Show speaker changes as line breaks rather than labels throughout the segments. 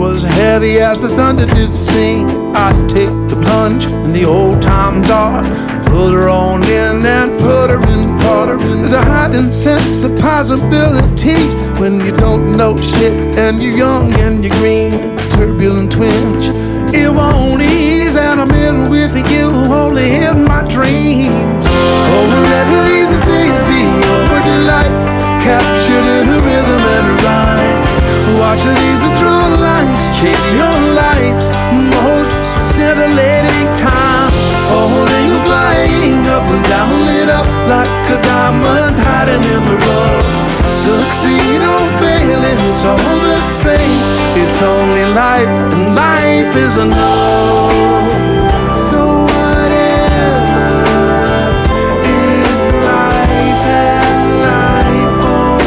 was heavy as the thunder did sing. I'd take the plunge in the old-time dark, put her on in and put her in water. There's a heightened sense of possibilities when you don't know shit and you're young and you're green. Turbulent twinge, it won't ease, and I'm in with you only in my dreams. Oh, let these days be over delight, captured in a rhythm and a rhyme. Watch these drawn lines chase your life's most scintillating times. Falling and flying up and down, lit up like a diamond hiding in the rough. Succeed or fail, it's all the same. It's only life, and life is enough. So whatever, it's life and life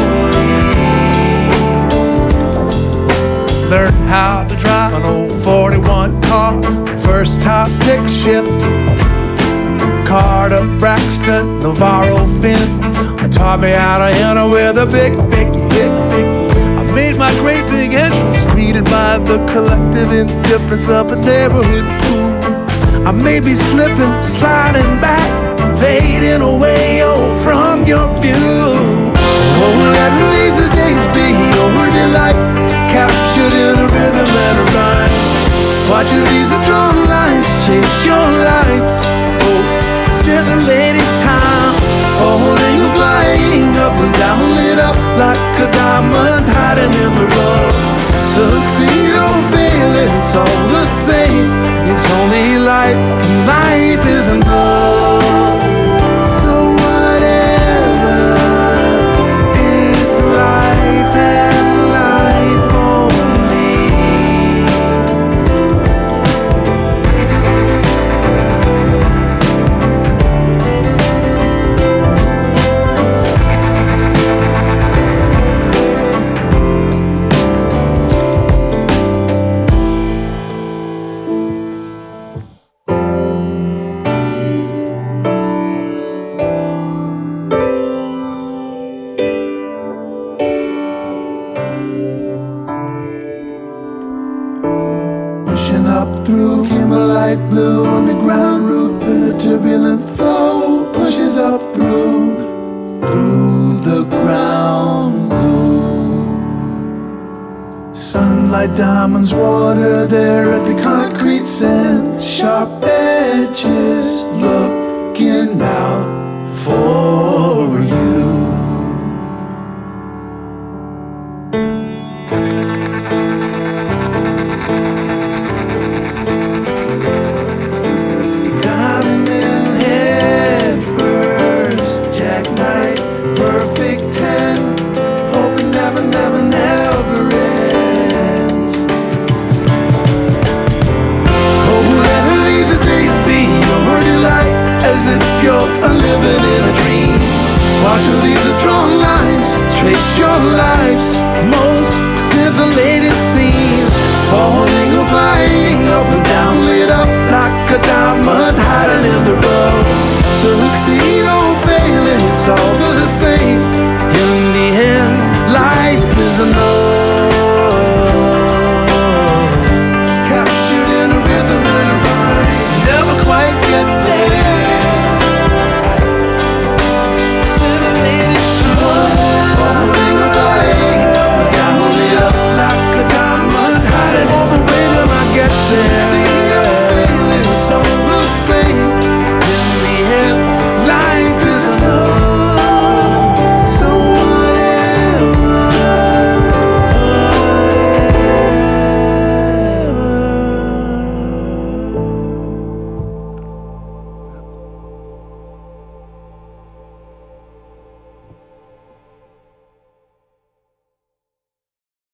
only. Learn how to drive an old 41 car, first top stick shift. Carter, Braxton, Navarro, Finn taught me how to enter with a big, big, big, big. I made my great big entrance, greeted by the collective indifference of the neighborhood pool. I may be slipping, sliding back, fading away, oh, from your view. Oh, let these days be your delight, captured in a rhythm and a rhyme. Watching these drawn lines chase your life's most scintillating times. Falling and flying up and down, lit up like a diamond hiding in the rough. Succeed or fail, it's all the same. It's only life, and life is enough. So whatever, it's life and life only. Pushing up through Kimberlite blue underground route, the turbulent flow pushes up through the ground blue. Sunlight, diamonds, water there at the concrete sand, sharp edges looking out for you.